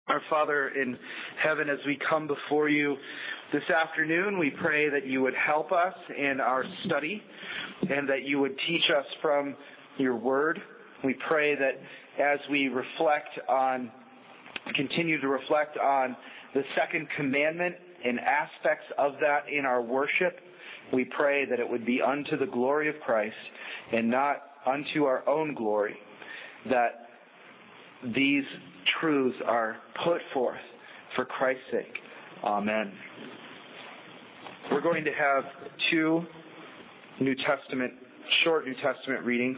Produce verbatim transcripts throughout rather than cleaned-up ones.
Our Father in heaven, as we come before you this afternoon, we pray that you would help us in our study and that you would teach us from your word. We pray that as we reflect on, continue to reflect on the second commandment and aspects of that in our worship, we pray that it would be unto the glory of Christ and not unto our own glory, that these truths are put forth for Christ's sake. Amen. We're going to have two New Testament, short New Testament readings.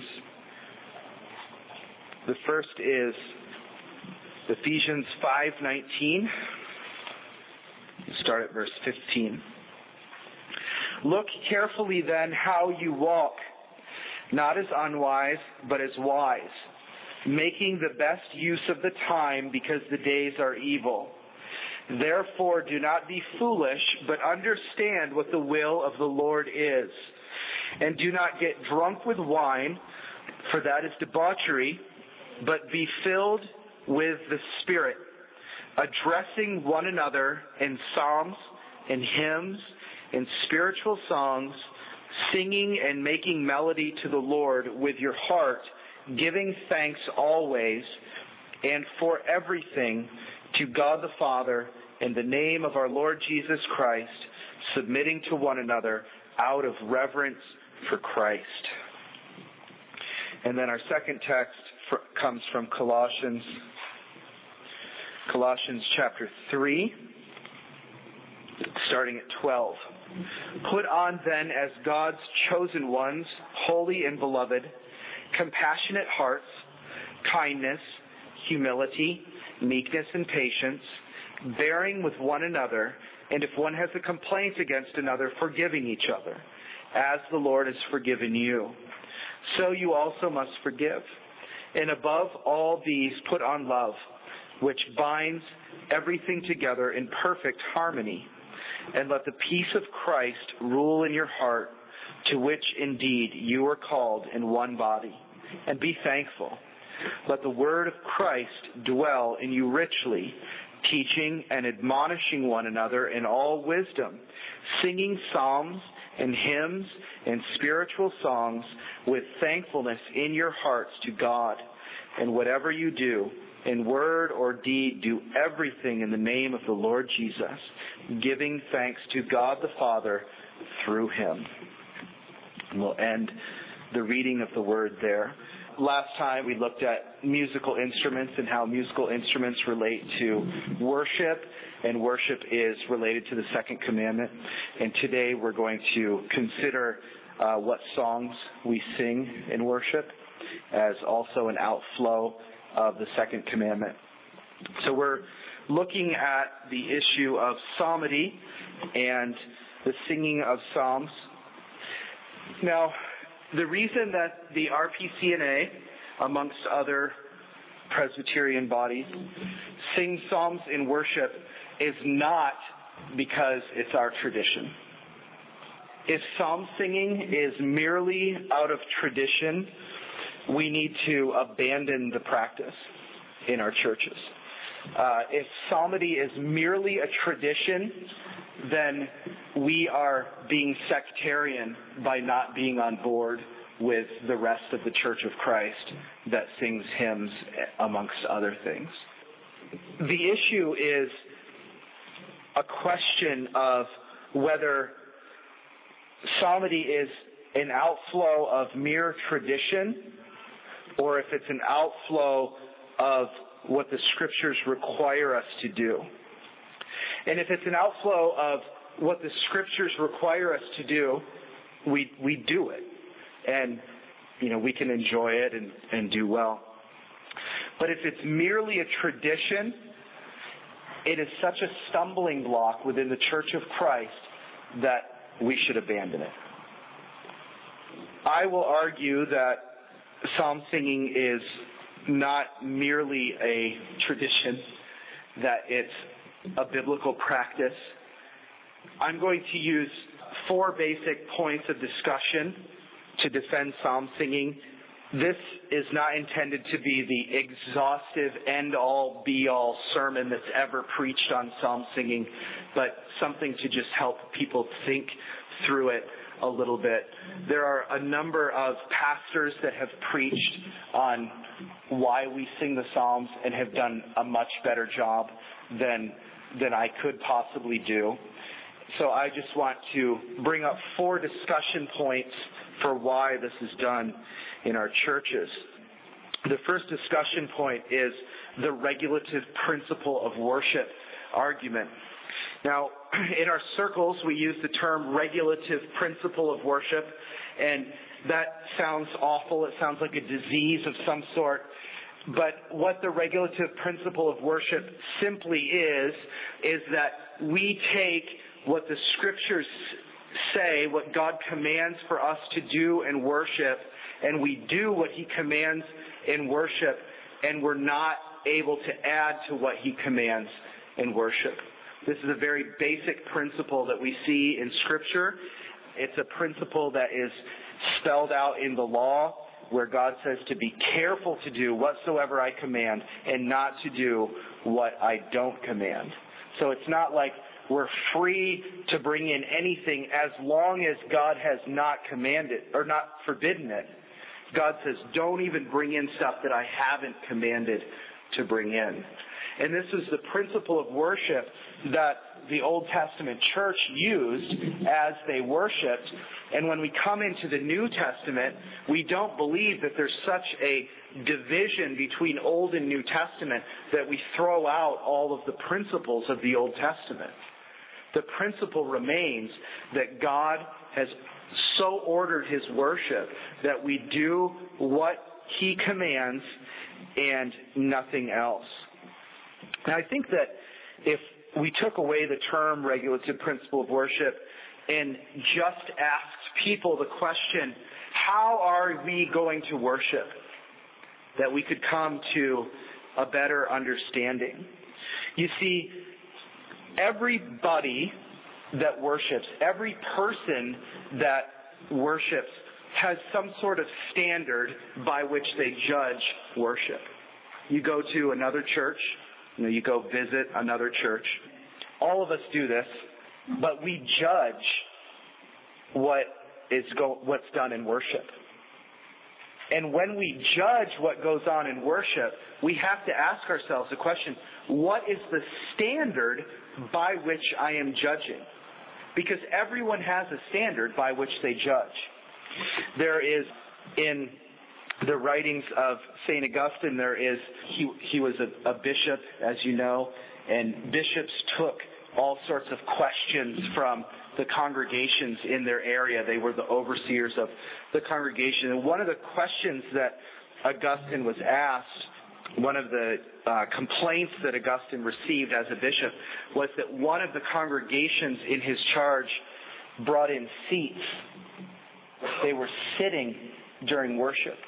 The first is Ephesians five nineteen. Start at verse fifteen. Look carefully then how you walk, not as unwise, but as wise, making the best use of the time, because the days are evil. Therefore do not be foolish, but understand what the will of the Lord is. And do not get drunk with wine, for that is debauchery, but be filled with the Spirit, addressing one another in psalms and hymns and spiritual songs, singing and making melody to the Lord with your heart, giving thanks always and for everything to God the Father in the name of our Lord Jesus Christ, submitting to one another out of reverence for Christ. And then our second text for, comes from Colossians, Colossians chapter three, starting at twelve. Put on then as God's chosen ones, holy and beloved, compassionate hearts, kindness, humility, meekness, and patience, bearing with one another, and if one has a complaint against another, forgiving each other, as the Lord has forgiven you. So you also must forgive. And above all these, put on love, which binds everything together in perfect harmony. And let the peace of Christ rule in your heart, to which indeed you are called in one body. And be thankful. Let the word of Christ dwell in you richly, teaching and admonishing one another in all wisdom, singing psalms and hymns and spiritual songs with thankfulness in your hearts to God. And whatever you do, in word or deed, do everything in the name of the Lord Jesus, giving thanks to God the Father through him. And we'll end the reading of the word there. Last time we looked at musical instruments and how musical instruments relate to worship, and worship is related to the second commandment. And today we're going to consider uh, what songs we sing in worship as also an outflow of the second commandment. So we're looking at the issue of psalmody and the singing of psalms. Now, the reason that the R P C N A, amongst other Presbyterian bodies, sing psalms in worship is not because it's our tradition. If psalm singing is merely out of tradition, we need to abandon the practice in our churches. Uh, if psalmody is merely a tradition, then we are being sectarian by not being on board with the rest of the Church of Christ that sings hymns amongst other things. The issue is a question of whether psalmody is an outflow of mere tradition or if it's an outflow of what the Scriptures require us to do. And if it's an outflow of what the Scriptures require us to do, we we do it. And, you know, we can enjoy it and, and do well. But if it's merely a tradition, it is such a stumbling block within the Church of Christ that we should abandon it. I will argue that psalm singing is not merely a tradition, that it's a biblical practice. I'm going to use four basic points of discussion to defend psalm singing this is not intended to be the exhaustive, end-all, be-all sermon that's ever preached on psalm singing, but something to just help people think through it a little bit. There are a number of pastors that have preached on why we sing the Psalms and have done a much better job than than I could possibly do. So I just want to bring up four discussion points for why this is done in our churches. The first discussion point is the regulative principle of worship argument. Now, in our circles, we use the term regulative principle of worship, and that sounds awful. It sounds like a disease of some sort. But what the regulative principle of worship simply is, is that we take what the Scriptures say, what God commands for us to do in worship, and we do what He commands in worship, and we're not able to add to what He commands in worship. This is a very basic principle that we see in Scripture. It's a principle that is spelled out in the law, where God says to be careful to do whatsoever I command and not to do what I don't command. So it's not like we're free to bring in anything as long as God has not commanded or not forbidden it. God says, don't even bring in stuff that I haven't commanded to bring in. And this is the principle of worship that the Old Testament church used as they worshiped. And when we come into the New Testament, we don't believe that there's such a division between Old and New Testament that we throw out all of the principles of the Old Testament. The principle remains that God has so ordered His worship that we do what He commands and nothing else. And I think that if we took away the term regulative principle of worship and just asked people the question, how are we going to worship? That we could come to a better understanding. You see, everybody that worships, every person that worships has some sort of standard by which they judge worship. You go to another church, you know, you go visit another church. All of us do this, but we judge what is go, what's done in worship. And when we judge what goes on in worship, we have to ask ourselves the question, what is the standard by which I am judging? Because everyone has a standard by which they judge. There is, in the writings of Saint Augustine, there is, he, he was a, a bishop, as you know, and bishops took all sorts of questions from the congregations in their area. They were the overseers of the congregation. And one of the questions that Augustine was asked, one of the uh, complaints that Augustine received as a bishop, was that one of the congregations in his charge brought in seats. They were sitting during worship.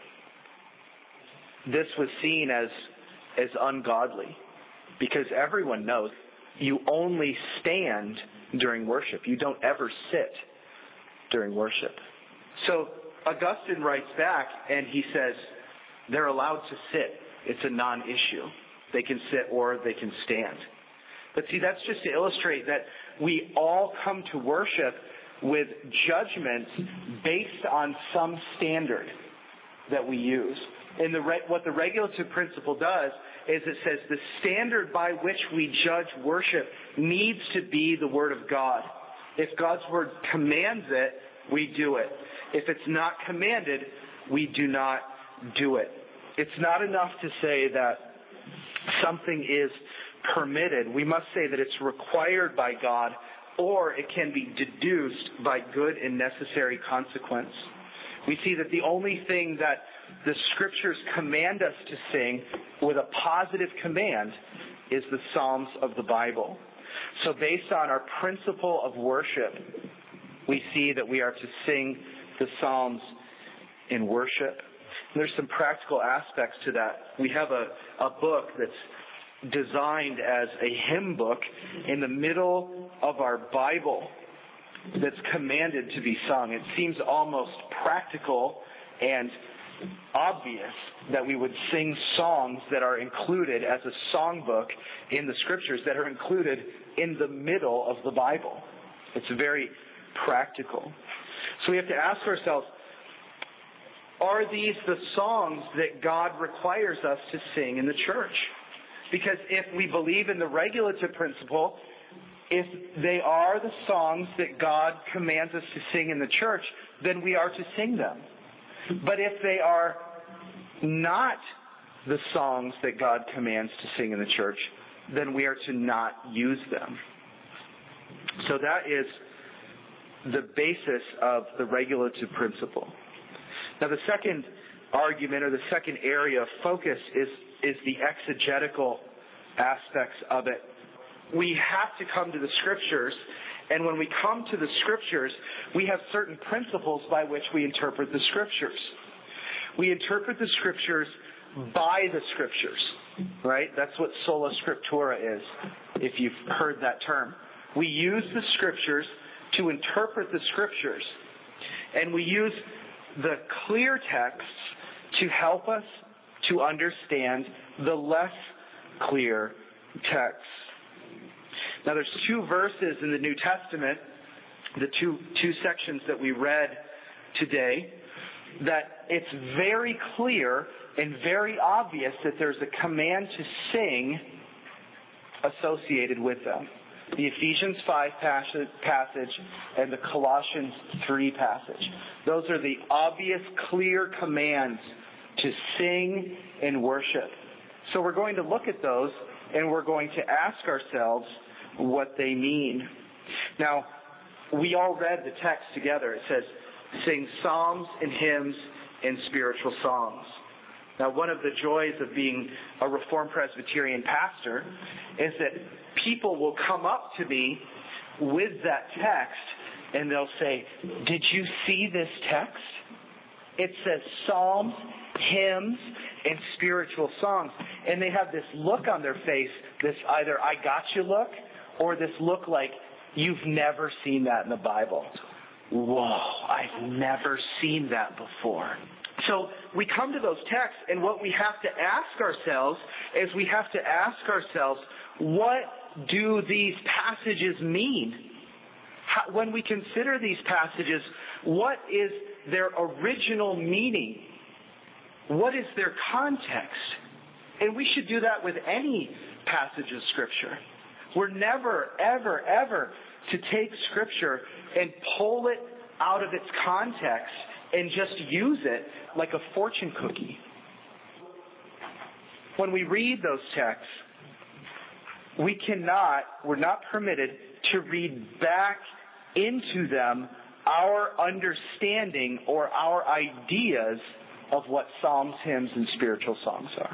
This was seen as, as ungodly, because everyone knows you only stand during worship. You don't ever sit during worship. So Augustine writes back and he says they're allowed to sit. It's a non-issue. They can sit or they can stand. But see, that's just to illustrate that we all come to worship with judgments based on some standard that we use. And the re- what the regulative principle does is it says the standard by which we judge worship needs to be the Word of God. If God's Word commands it, we do it. If it's not commanded, we do not do it. It's not enough to say that something is permitted. We must say that it's required by God, or it can be deduced by good and necessary consequence. We see that the only thing that the Scriptures command us to sing with a positive command is the Psalms of the Bible. So based on our principle of worship, we see that we are to sing the Psalms in worship. And there's some practical aspects to that. We have a, a book that's designed as a hymn book in the middle of our Bible that's commanded to be sung. It seems almost practical and obvious that we would sing songs that are included as a songbook in the Scriptures, that are included in the middle of the Bible. It's very practical. So we have to ask ourselves, are these the songs that God requires us to sing in the church? Because if we believe in the regulative principle, if they are the songs that God commands us to sing in the church, then we are to sing them. But if they are not the songs that God commands to sing in the church, then we are to not use them. So that is the basis of the regulative principle. Now the second argument, or the second area of focus, is, is the exegetical aspects of it. We have to come to the Scriptures, and when we come to the Scriptures, we have certain principles by which we interpret the Scriptures. We interpret the Scriptures by the Scriptures, right? That's what sola scriptura is, if you've heard that term. We use the Scriptures to interpret the Scriptures, and we use the clear texts to help us to understand the less clear texts. Now there's two verses in the New Testament, the two two sections that we read today, that it's very clear and very obvious that there's a command to sing associated with them. The Ephesians five passage and the Colossians three passage. Those are the obvious, clear commands to sing and worship. So we're going to look at those, and we're going to ask ourselves what they mean. Now, we all read the text together. It says, sing psalms and hymns and spiritual songs. Now, one of the joys of being a Reformed Presbyterian pastor is that people will come up to me with that text and they'll say, did you see this text? It says psalms, hymns, and spiritual songs. And they have this look on their face, this either I got you look, or this look like you've never seen that in the Bible. Whoa, I've never seen that before. So we come to those texts, and what we have to ask ourselves is we have to ask ourselves, what do these passages mean? How, when we consider these passages, what is their original meaning? What is their context? And we should do that with any passage of Scripture. We're never, ever, ever to take Scripture and pull it out of its context and just use it like a fortune cookie. When we read those texts, we cannot, we're not permitted to read back into them our understanding or our ideas of what psalms, hymns, and spiritual songs are.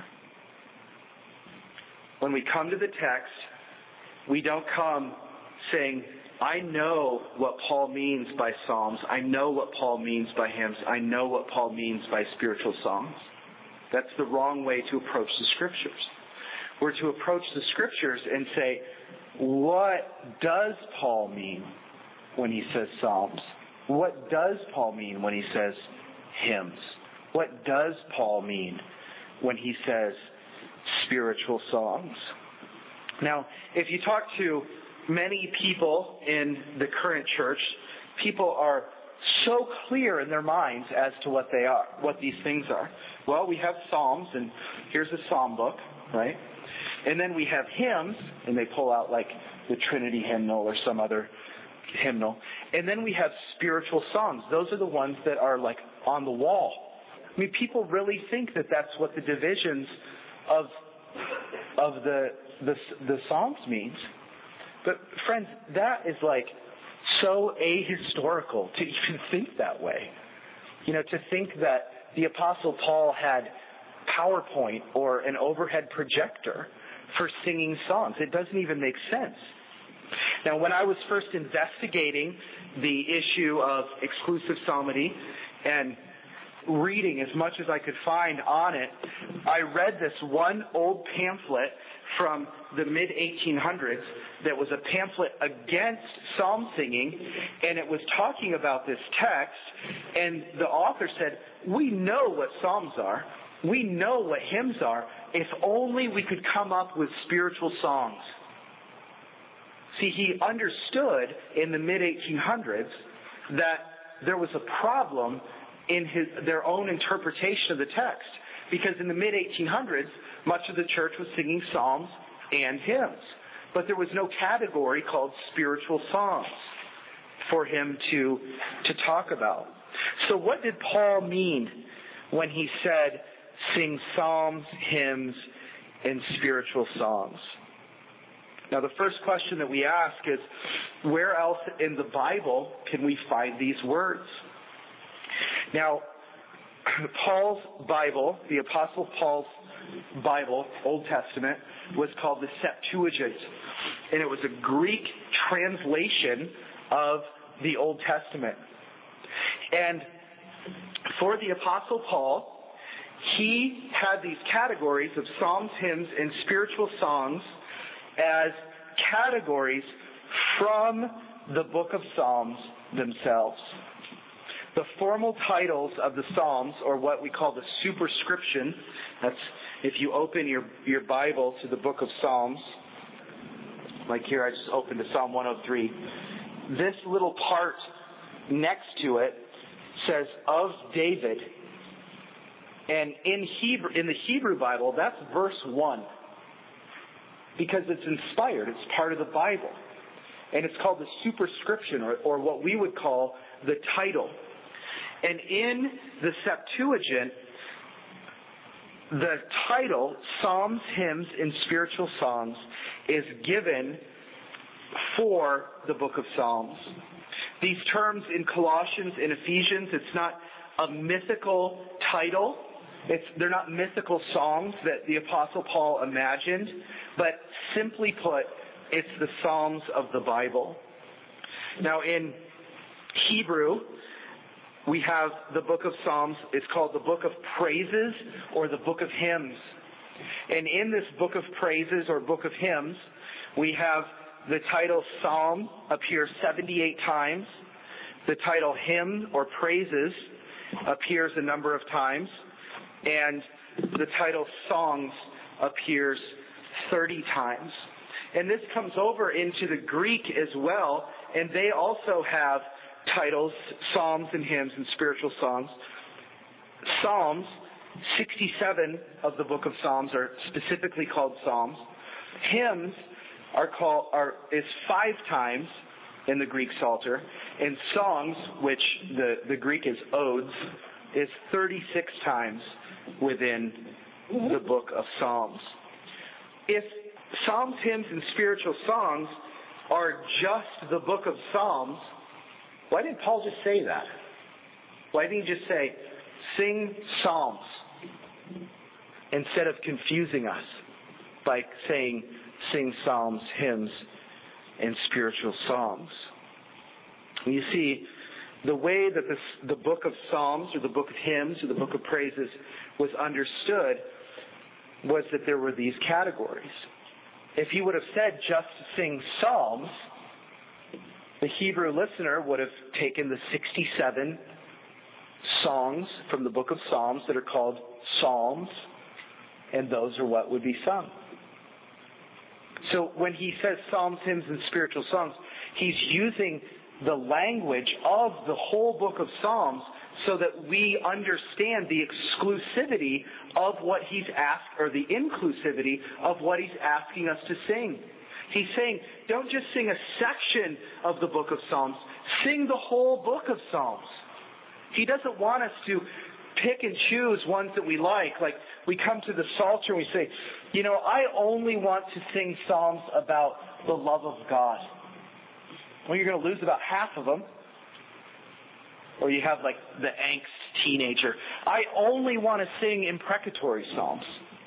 When we come to the text, we don't come saying, I know what Paul means by psalms. I know what Paul means by hymns. I know what Paul means by spiritual songs. That's the wrong way to approach the Scriptures. We're to approach the Scriptures and say, what does Paul mean when he says psalms? What does Paul mean when he says hymns? What does Paul mean when he says spiritual songs? Now, if you talk to many people in the current church, people are so clear in their minds as to what they are, what these things are. Well, we have psalms, and here's a psalm book, right? And then we have hymns, and they pull out like the Trinity hymnal or some other hymnal. And then we have spiritual songs. Those are the ones that are like on the wall. I mean, people really think that that's what the divisions of of the the, the Psalms means. But friends, that is like so ahistorical to even think that way. You know, to think that the Apostle Paul had PowerPoint or an overhead projector for singing songs. It doesn't even make sense. Now, when I was first investigating the issue of exclusive psalmody and reading as much as I could find on it, I read this one old pamphlet from the mid eighteen hundreds that was a pamphlet against psalm singing, and it was talking about this text, and the author said, we know what psalms are. We know what hymns are. If only we could come up with spiritual songs. See, he understood in the mid eighteen hundreds that there was a problem in his, their own interpretation of the text. Because in the mid eighteen hundreds, much of the church was singing psalms and hymns. But there was no category called spiritual songs for him to, to talk about. So what did Paul mean when he said, sing psalms, hymns, and spiritual songs? Now, the first question that we ask is, where else in the Bible can we find these words? Now, Paul's Bible, the Apostle Paul's Bible, Old Testament, was called the Septuagint. And it was a Greek translation of the Old Testament. And for the Apostle Paul, he had these categories of psalms, hymns, and spiritual songs as categories from the book of Psalms themselves. The formal titles of the Psalms, or what we call the superscription, that's if you open your, your Bible to the book of Psalms, like here I just opened to Psalm one oh three, this little part next to it says, of David. And in Hebrew, in the Hebrew Bible, that's verse one. Because it's inspired. It's part of the Bible. And it's called the superscription, or, or what we would call the title. And in the Septuagint, the title, Psalms, Hymns, and Spiritual Songs, is given for the book of Psalms. These terms in Colossians and Ephesians, it's not a mythical title. It's, they're not mythical songs that the Apostle Paul imagined, but simply put, it's the Psalms of the Bible. Now, in Hebrew, we have the book of Psalms. It's called the book of praises or the book of hymns. And in this book of praises or book of hymns, we have the title Psalm appears seventy-eight times. The title hymn or praises appears a number of times. And the title songs appears thirty times. And this comes over into the Greek as well, and they also have titles, psalms and hymns and spiritual songs. Psalms, sixty-seven of the book of Psalms are specifically called psalms. Hymns are called are is five times in the Greek Psalter, and songs, which the, the Greek is odes, is thirty-six times within the book of Psalms. If psalms, hymns, and spiritual songs are just the book of Psalms, why didn't Paul just say that? Why didn't he just say, sing psalms, instead of confusing us by saying, sing psalms, hymns, and spiritual songs? You see, the way that this, the book of Psalms or the book of hymns or the book of praises was understood was that there were these categories. If he would have said just sing psalms, the Hebrew listener would have taken the sixty-seven songs from the book of Psalms that are called psalms, and those are what would be sung. So when he says psalms, hymns, and spiritual songs, he's using the language of the whole book of Psalms so that we understand the exclusivity of what he's asked, or the inclusivity of what he's asking us to sing. He's saying, don't just sing a section of the book of Psalms, sing the whole book of Psalms. He doesn't want us to pick and choose ones that we like. Like, we come to the Psalter and we say, you know, I only want to sing psalms about the love of God. Well, you're going to lose about half of them. Or you have like the angst teenager. I only want to sing imprecatory psalms.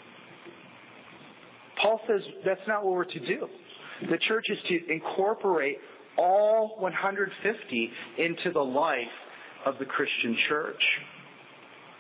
Paul says that's not what we're to do. The church is to incorporate all one hundred fifty into the life of the Christian church.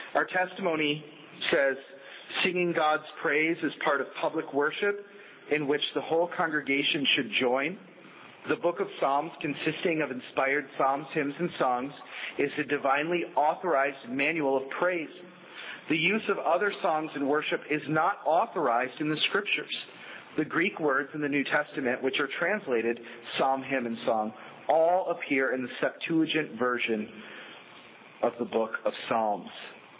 Our testimony says, singing God's praise is part of public worship in which the whole congregation should join. The book of Psalms, consisting of inspired psalms, hymns, and songs, is a divinely authorized manual of praise. The use of other songs in worship is not authorized in the Scriptures. The Greek words in the New Testament, which are translated psalm, hymn, and song, all appear in the Septuagint version of the book of Psalms.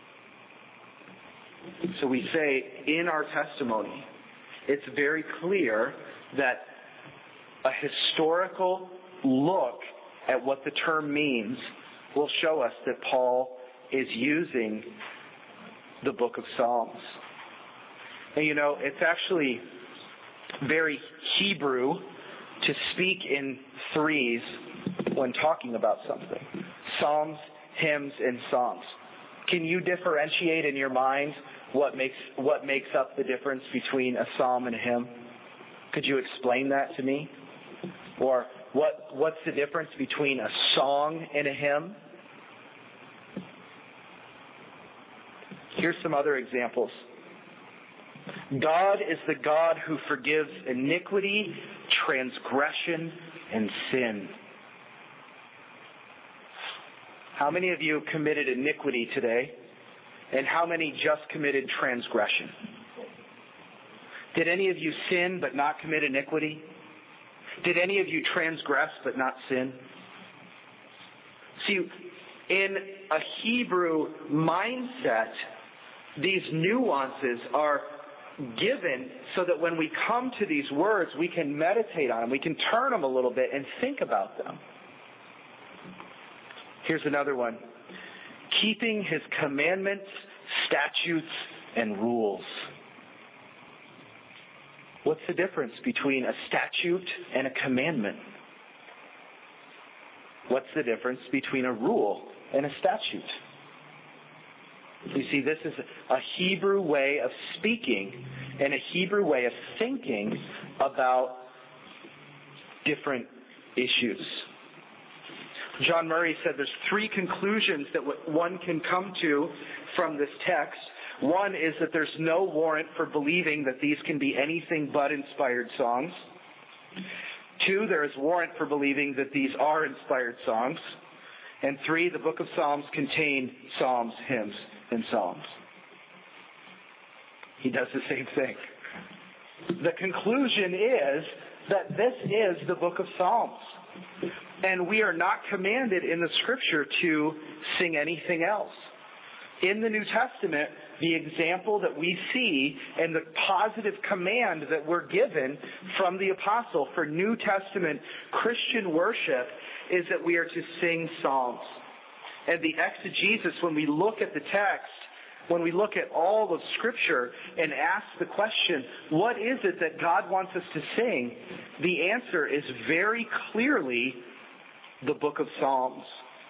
So we say in our testimony, it's very clear that a historical look at what the term means will show us that Paul is using the book of Psalms. And you know, it's actually very Hebrew to speak in threes when talking about something. Psalms, hymns, and songs. Can you differentiate in your mind what makes what makes up the difference between a psalm and a hymn? Could you explain that to me? Or what what's the difference between a song and a hymn? Here's some other examples. God is the God who forgives iniquity, transgression, and sin. How many of you committed iniquity today? And how many just committed transgression? Did any of you sin but not commit iniquity? Did any of you transgress but not sin? See, in a Hebrew mindset, these nuances are given so that when we come to these words, we can meditate on them. We can turn them a little bit and think about them. Here's another one. Keeping his commandments, statutes, and rules. What's the difference between a statute and a commandment? What's the difference between a rule and a statute? You see, this is a Hebrew way of speaking and a Hebrew way of thinking about different issues. John Murray said there's three conclusions that one can come to from this text. One is that there's no warrant for believing that these can be anything but inspired songs. Two, there is warrant for believing that these are inspired songs. And three, the book of Psalms contain psalms, hymns, and songs. He does the same thing. The conclusion is that this is the book of Psalms. And we are not commanded in the Scripture to sing anything else. In the New Testament, the example that we see and the positive command that we're given from the apostle for New Testament Christian worship is that we are to sing psalms. And the exegesis, when we look at the text, when we look at all of Scripture and ask the question, what is it that God wants us to sing? The answer is very clearly the book of Psalms.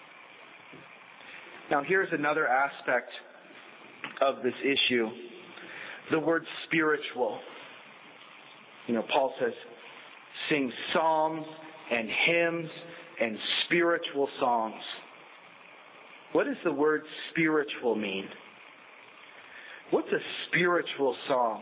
Now here's another aspect of this issue. The word spiritual. You know, Paul says, sing psalms and hymns and spiritual songs. What does the word spiritual mean? What's a spiritual song?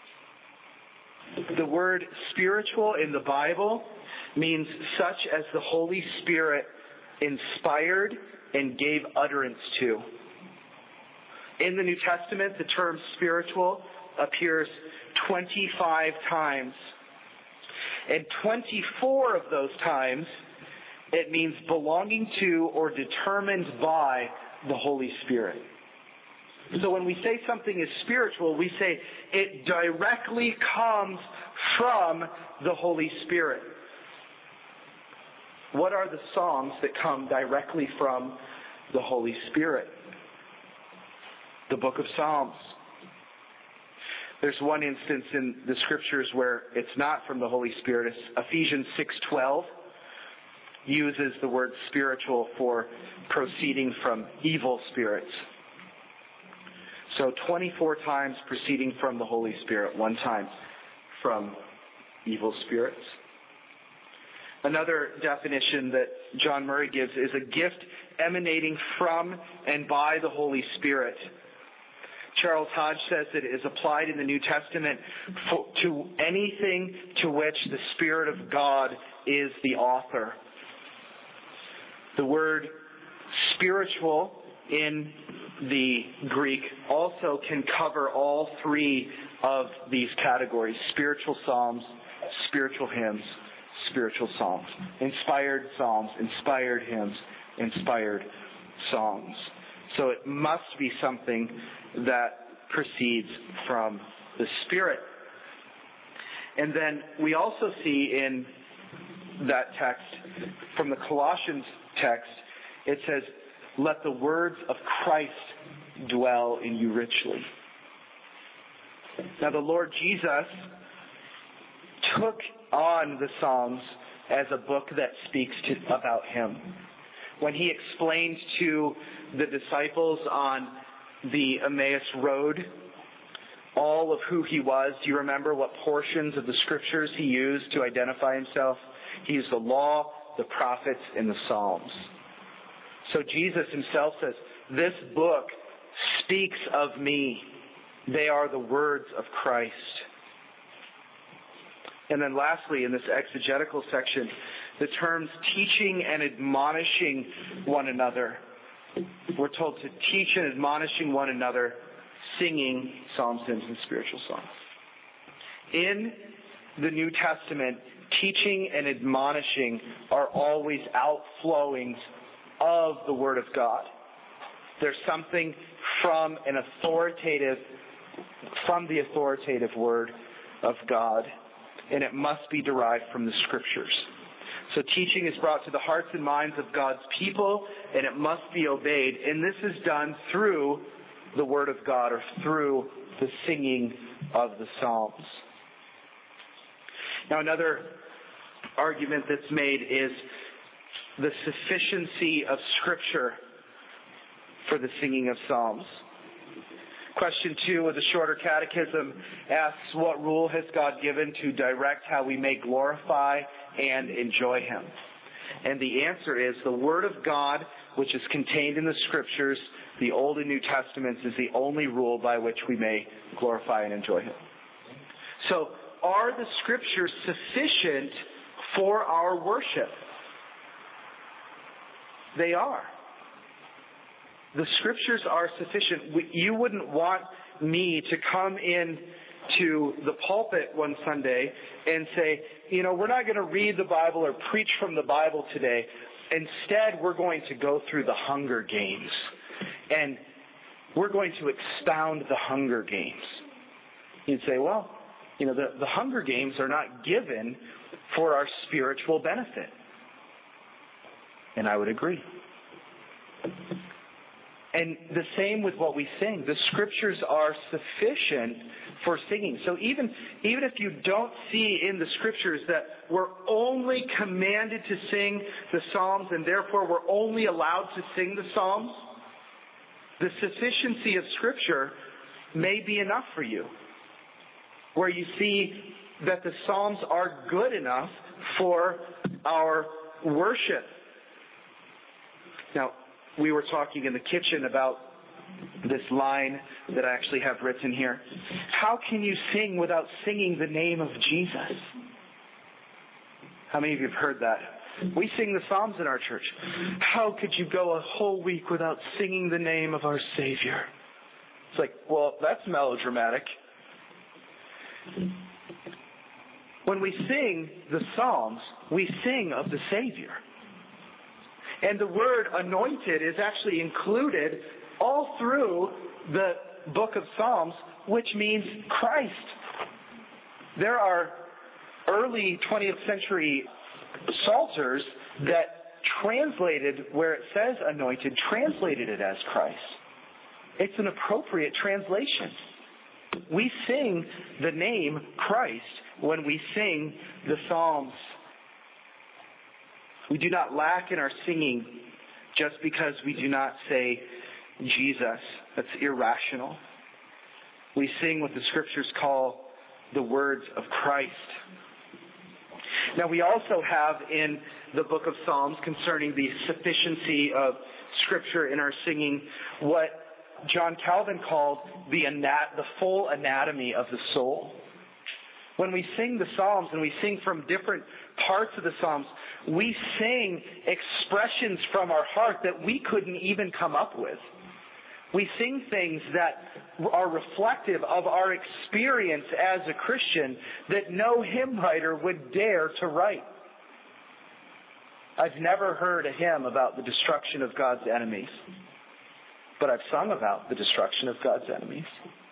The word spiritual in the Bible means such as the Holy Spirit inspired and gave utterance to. In the New Testament, the term spiritual appears twenty-five times. And twenty-four of those times, it means belonging to or determined by the Holy Spirit. So when we say something is spiritual, we say it directly comes from the Holy Spirit. What are the songs that come directly from the Holy Spirit? The book of Psalms. There's one instance in the Scriptures where it's not from the Holy Spirit. It's Ephesians six twelve uses the word spiritual for proceeding from evil spirits. So twenty-four times proceeding from the Holy Spirit, one time from evil spirits. Another definition that John Murray gives is a gift emanating from and by the Holy Spirit Charles Hodge says that it is applied in the New Testament for, to anything to which the Spirit of God is the author. The word spiritual in the Greek also can cover all three of these categories: spiritual psalms, spiritual hymns, spiritual songs. Inspired psalms, inspired hymns, inspired songs. So it must be something that proceeds from the Spirit. And then we also see in that text, from the Colossians text, it says, "Let the words of Christ dwell in you richly." Now the Lord Jesus took on the Psalms as a book that speaks to, about Him. When He explained to the disciples on the Emmaus Road all of who He was, do you remember what portions of the Scriptures He used to identify Himself? He used the law, the prophets, and the Psalms. So Jesus Himself says, "This book speaks of me. They are the words of Christ." And then lastly, in this exegetical section, the terms teaching and admonishing one another. We're told to teach and admonishing one another, singing psalms, hymns, and spiritual songs. In the New Testament, teaching and admonishing are always outflowings of the Word of God. There's something from an authoritative, from the authoritative Word of God, and it must be derived from the Scriptures. So teaching is brought to the hearts and minds of God's people, and it must be obeyed. And this is done through the Word of God, or through the singing of the Psalms. Now, another argument that's made is the sufficiency of Scripture for the singing of Psalms. Question two of the Shorter Catechism asks, what rule has God given to direct how we may glorify and enjoy Him? And the answer is the Word of God, which is contained in the Scriptures, the Old and New Testaments, is the only rule by which we may glorify and enjoy Him. So, are the Scriptures sufficient for our worship? They are. The Scriptures are sufficient. You wouldn't want me to come in to the pulpit one Sunday and say, you know, we're not going to read the Bible or preach from the Bible today. Instead, we're going to go through the Hunger Games. And we're going to expound the Hunger Games. You'd say, well, you know, the, the Hunger Games are not given for our spiritual benefit. And I would agree. And the same with what we sing. The Scriptures are sufficient for singing. So even, even if you don't see in the Scriptures that we're only commanded to sing the Psalms and therefore we're only allowed to sing the Psalms, the sufficiency of Scripture may be enough for you. Where you see that the Psalms are good enough for our worship. Now, we were talking in the kitchen about this line that I actually have written here. How can you sing without singing the name of Jesus? How many of you have heard that? We sing the Psalms in our church. How could you go a whole week without singing the name of our Savior? It's like, well, that's melodramatic. When we sing the Psalms, we sing of the Savior. And the word anointed is actually included all through the book of Psalms, which means Christ. There are early twentieth century psalters that translated where it says anointed, translated it as Christ. It's an appropriate translation. We sing the name Christ when we sing the Psalms. We do not lack in our singing just because we do not say Jesus. That's irrational. We sing what the Scriptures call the words of Christ. Now we also have in the book of Psalms, concerning the sufficiency of Scripture in our singing, what John Calvin called the, anat- the full anatomy of the soul. When we sing the Psalms and we sing from different parts of the Psalms, we sing expressions from our heart that we couldn't even come up with. We sing things that are reflective of our experience as a Christian that no hymn writer would dare to write. I've never heard a hymn about the destruction of God's enemies, but I've sung about the destruction of God's enemies.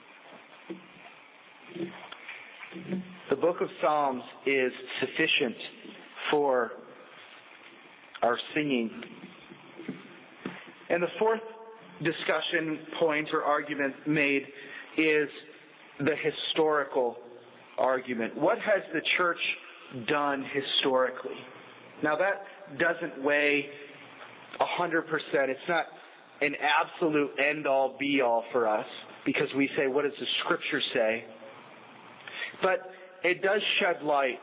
The book of Psalms is sufficient for our singing. And the fourth discussion point or argument made is the historical argument. What has the church done historically? Now that doesn't weigh a hundred percent. It's not an absolute end-all be-all for us because we say, what does the Scripture say? But it does shed light.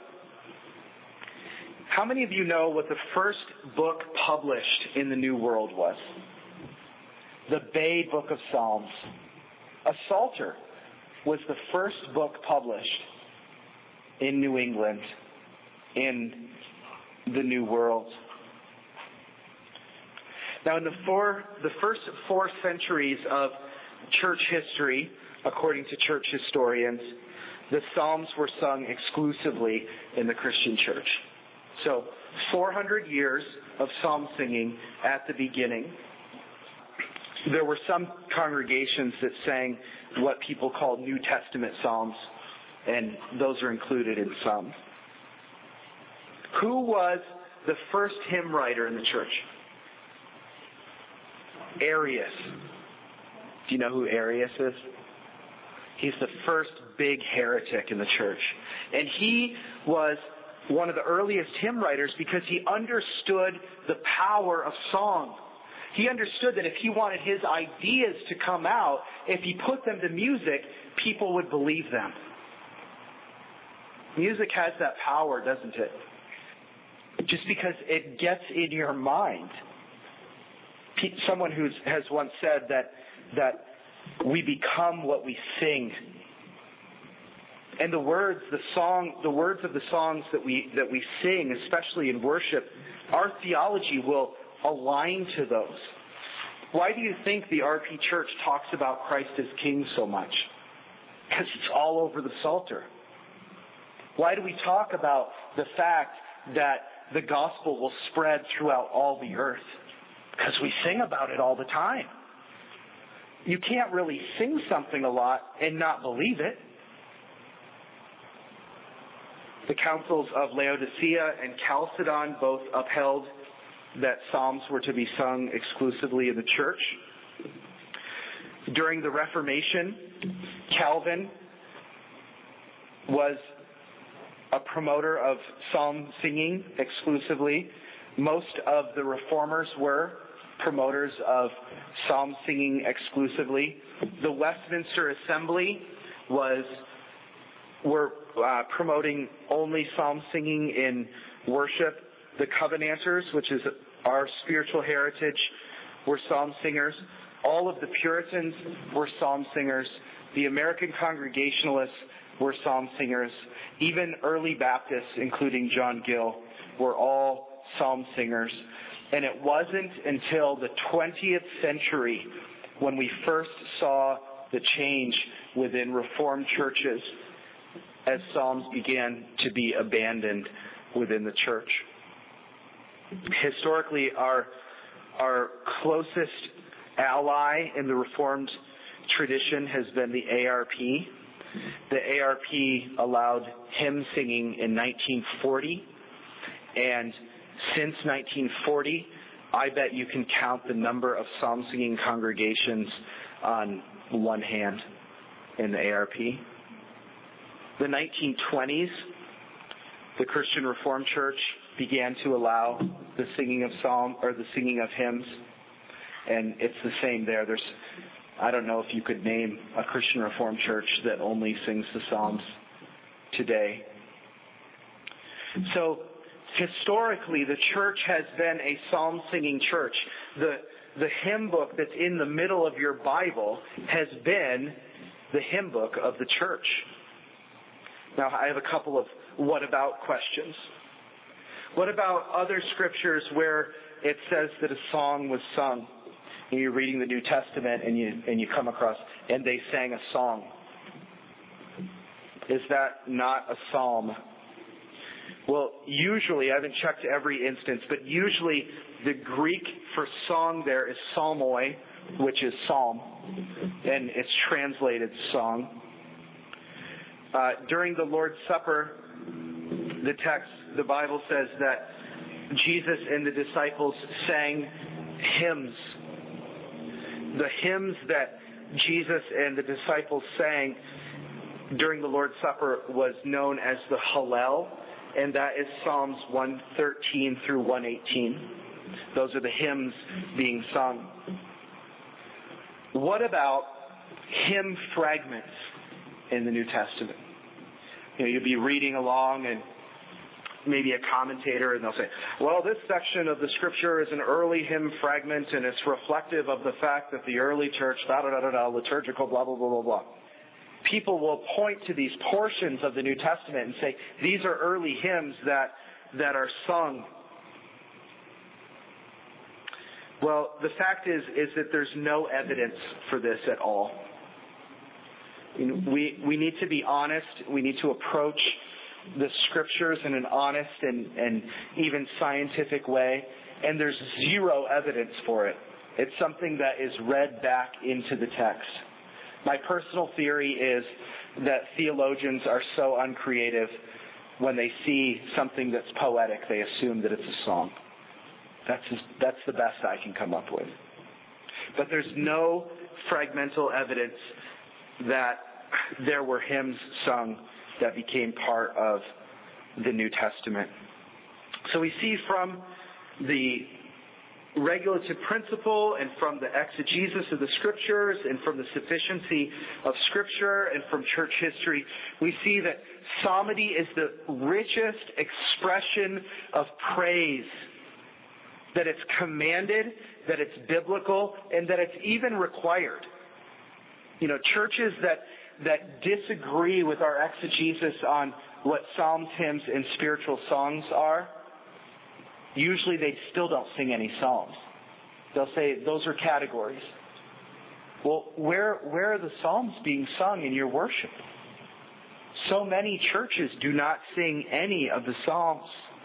How many of you know what the first book published in the New World was? The Bay Book of Psalms. A Psalter was the first book published in New England, in the New World. Now, in the four, the first four centuries of church history, according to church historians, the Psalms were sung exclusively in the Christian church. So, four hundred years of psalm singing at the beginning. There were some congregations that sang what people call New Testament psalms, and those are included in some. Who was the first hymn writer in the church? Arius. Do you know who Arius is? He's the first big heretic in the church. And he was one of the earliest hymn writers because he understood the power of song. He understood that if he wanted his ideas to come out, if he put them to music, people would believe them. Music has that power, doesn't it? Just because it gets in your mind. Someone who has once said that that we become what we sing. And the words, the song, the words of the songs that we that we sing, especially in worship, our theology will align to those. Why do you think the R P Church talks about Christ as King so much? Because it's all over the Psalter. Why do we talk about the fact that the gospel will spread throughout all the earth? Because we sing about it all the time. You can't really sing something a lot and not believe it. The councils of Laodicea and Chalcedon both upheld that psalms were to be sung exclusively in the church. During the Reformation, Calvin was a promoter of psalm singing exclusively. Most of the reformers were promoters of psalm singing exclusively. The Westminster Assembly was were uh, promoting only psalm singing in worship. The Covenanters, which is our spiritual heritage, were psalm singers. All of the Puritans were psalm singers. The American Congregationalists were psalm singers. Even early Baptists, including John Gill, were all psalm singers. And it wasn't until the twentieth century when we first saw the change within Reformed churches as psalms began to be abandoned within the church. Historically, our our closest ally in the Reformed tradition has been the A R P. The A R P allowed hymn singing in nineteen forty, and since nineteen forty, I bet you can count the number of psalm singing congregations on one hand in the A R P. The nineteen twenties, the Christian Reformed Church began to allow the singing of psalm or the singing of hymns, and it's the same there. There's, I don't know if you could name a Christian Reformed church that only sings the Psalms today. So historically, the church has been a psalm-singing church. The the hymn book that's in the middle of your Bible has been the hymn book of the church. Now, I have a couple of what about questions. What about other scriptures where it says that a song was sung? And you're reading the New Testament and you and you come across, and they sang a song. Is that not a psalm? Well, usually, I haven't checked every instance, but usually the Greek for song there is psalmoi, which is psalm, and it's translated song. Uh, during the Lord's Supper, the text, the Bible says that Jesus and the disciples sang hymns. The hymns that Jesus and the disciples sang during the Lord's Supper was known as the Hallel, and that is Psalms one thirteen through one eighteen. Those are the hymns being sung. What about hymn fragments in the New Testament? You know, you'll be reading along and maybe a commentator, and they'll say, well, this section of the scripture is an early hymn fragment, and it's reflective of the fact that the early church, da-da-da-da-da, liturgical, blah, blah, blah, blah, blah. People will point to these portions of the New Testament and say, these are early hymns that, that are sung. Well, the fact is, is that there's no evidence for this at all. You know, we, we need to be honest. We need to approach the scriptures in an honest and, and even scientific way, and there's zero evidence for it. It's something that is read back into the text. My personal theory is that theologians are so uncreative, when they see something that's poetic, they assume that it's a song. That's, that's the best I can come up with. But there's no fragmental evidence that there were hymns sung that became part of the New Testament. So we see from the regulative principle and from the exegesis of the scriptures and from the sufficiency of scripture and from church history, we see that psalmody is the richest expression of praise, that it's commanded, that it's biblical, and that it's even required. You know, churches that that disagree with our exegesis on what psalms, hymns, and spiritual songs are, usually they still don't sing any psalms. They'll say those are categories. Well, where where are the psalms being sung in your worship? So many churches do not sing any of the psalms.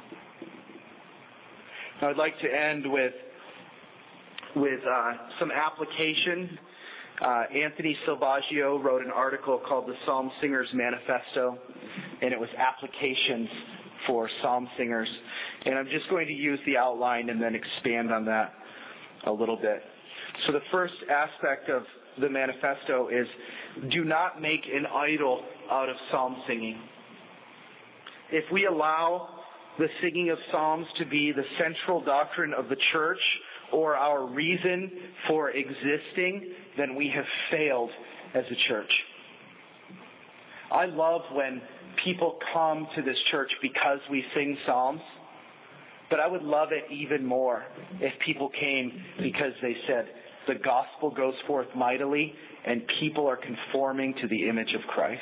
Now, I'd like to end with with uh, some application. Uh, Anthony Salvaggio wrote an article called The Psalm Singer's Manifesto, and it was applications for psalm singers. And I'm just going to use the outline and then expand on that a little bit. So the first aspect of the manifesto is, do not make an idol out of psalm singing. If we allow the singing of psalms to be the central doctrine of the church or our reason for existing, then we have failed as a church. I love when people come to this church because we sing psalms, but I would love it even more if people came because they said, the gospel goes forth mightily and people are conforming to the image of Christ.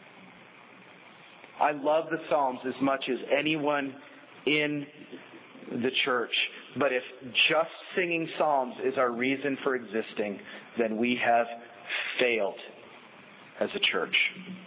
I love the Psalms as much as anyone in the church. But if just singing Psalms is our reason for existing, then we have failed as a church.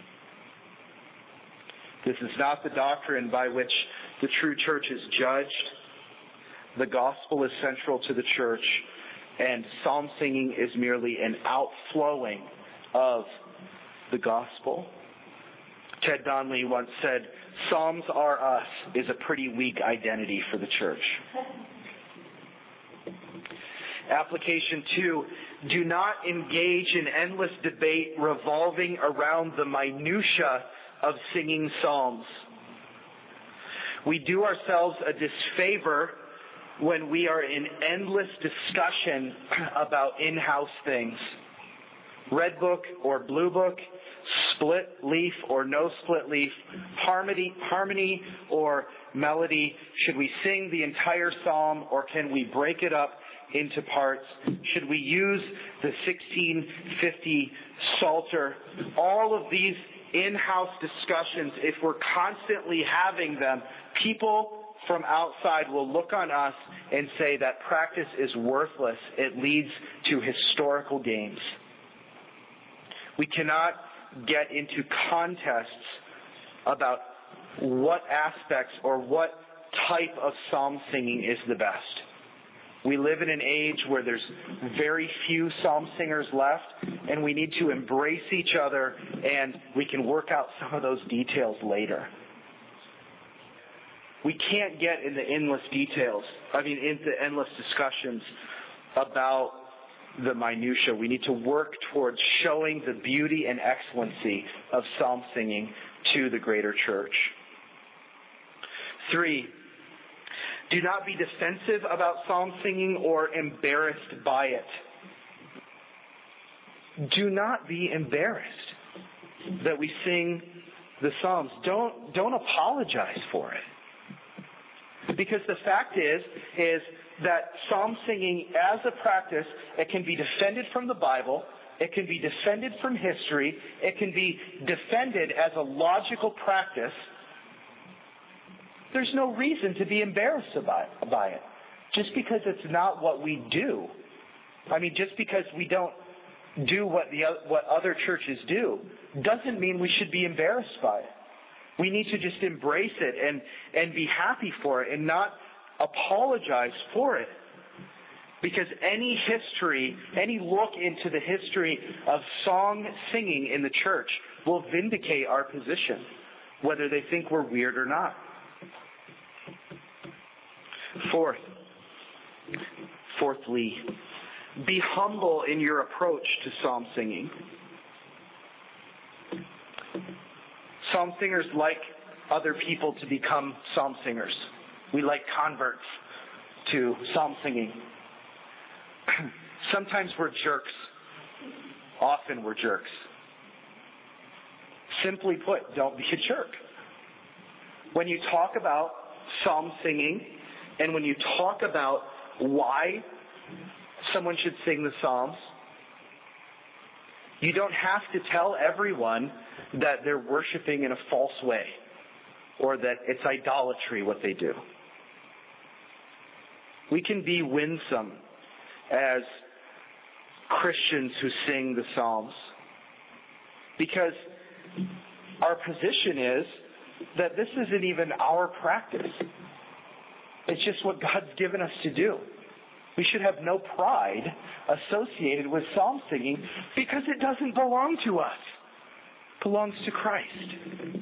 This is not the doctrine by which the true church is judged. The gospel is central to the church, and psalm singing is merely an outflowing of the gospel. Ted Donnelly once said, "Psalms are us" is a pretty weak identity for the church. Application two, do not engage in endless debate revolving around the minutia of singing psalms. We do ourselves a disfavor when we are in endless discussion about in-house things. Red book or blue book, split leaf or no split leaf, harmony, harmony or melody. Should we sing the entire psalm, or can we break it up into parts? Should we use the sixteen fifty Psalter? All of these in-house discussions, if we're constantly having them, people from outside will look on us and say that practice is worthless. It leads to historical games. We cannot get into contests about what aspects or what type of psalm singing is the best. We live in an age where there's very few psalm singers left, and we need to embrace each other, and we can work out some of those details later. We can't get into endless details, I mean, into endless discussions about the minutia. We need to work towards showing the beauty and excellency of psalm singing to the greater church. Three, do not be defensive about psalm singing or embarrassed by it. Do not be embarrassed that we sing the psalms. Don't, don't apologize for it. Because the fact is, is that psalm singing as a practice, it can be defended from the Bible, it can be defended from history, it can be defended as a logical practice. There's no reason to be embarrassed about, by it. Just because it's not what we do. I mean, just because we don't do what the what other churches do, doesn't mean we should be embarrassed by it. We need to just embrace it and, and be happy for it and not apologize for it. Because any history, any look into the history of song singing in the church will vindicate our position, whether they think we're weird or not. Fourth, fourthly, be humble in your approach to psalm singing. Psalm singers like other people to become psalm singers. We like converts to psalm singing. Sometimes we're jerks. Often we're jerks. Simply put, don't be a jerk. When you talk about psalm singing, and when you talk about why someone should sing the psalms, you don't have to tell everyone that they're worshiping in a false way or that it's idolatry what they do. We can be winsome as Christians who sing the psalms because our position is that this isn't even our practice. It's just what God's given us to do. We should have no pride associated with psalm singing because it doesn't belong to us. It belongs to Christ.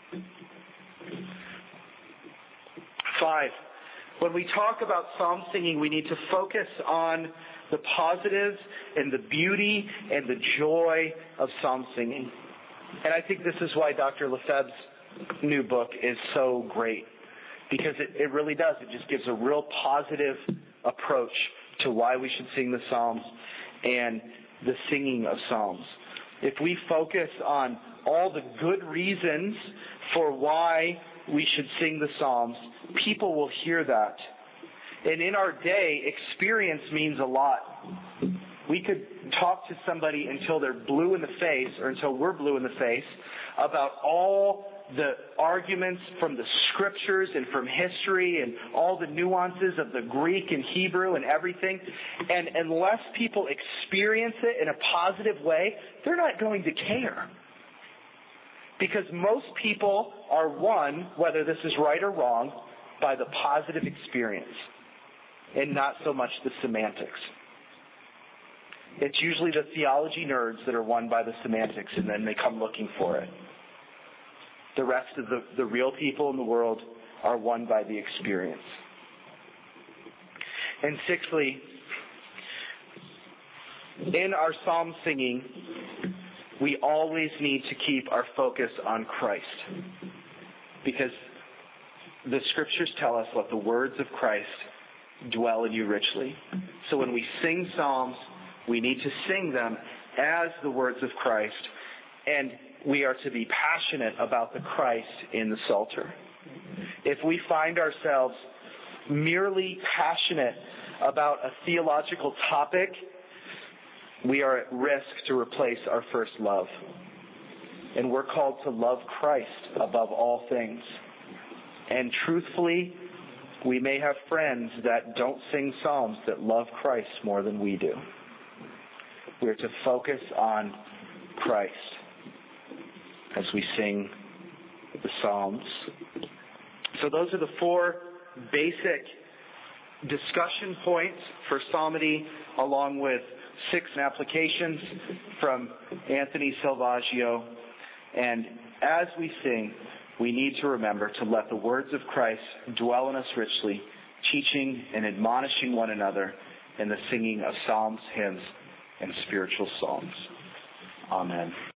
Five, when we talk about psalm singing, we need to focus on the positives and the beauty and the joy of psalm singing. And I think this is why Doctor Lefebvre's new book is so great. Because it, it really does. It just gives a real positive approach to why we should sing the Psalms and the singing of Psalms. If we focus on all the good reasons for why we should sing the Psalms, people will hear that. And in our day, experience means a lot. We could talk to somebody until they're blue in the face, or until we're blue in the face, about all the arguments from the scriptures and from history and all the nuances of the Greek and Hebrew and everything. And unless people experience it in a positive way, they're not going to care. Because most people are won, whether this is right or wrong, by the positive experience and not so much the semantics. It's usually the theology nerds that are won by the semantics, and then they come looking for it. The rest of the, the real people in the world are won by the experience. And sixthly, in our psalm singing, we always need to keep our focus on Christ. Because the scriptures tell us, let the words of Christ dwell in you richly. So when we sing psalms, we need to sing them as the words of Christ, and we are to be passionate about the Christ in the Psalter. If we find ourselves merely passionate about a theological topic, we are at risk to replace our first love. And we're called to love Christ above all things. And truthfully, we may have friends that don't sing psalms that love Christ more than we do. We're to focus on Christ as we sing the psalms. So those are the four basic discussion points for psalmody, along with six applications from Anthony Salvaggio. And as we sing, we need to remember to let the words of Christ dwell in us richly, teaching and admonishing one another in the singing of psalms, hymns, and spiritual songs. Amen.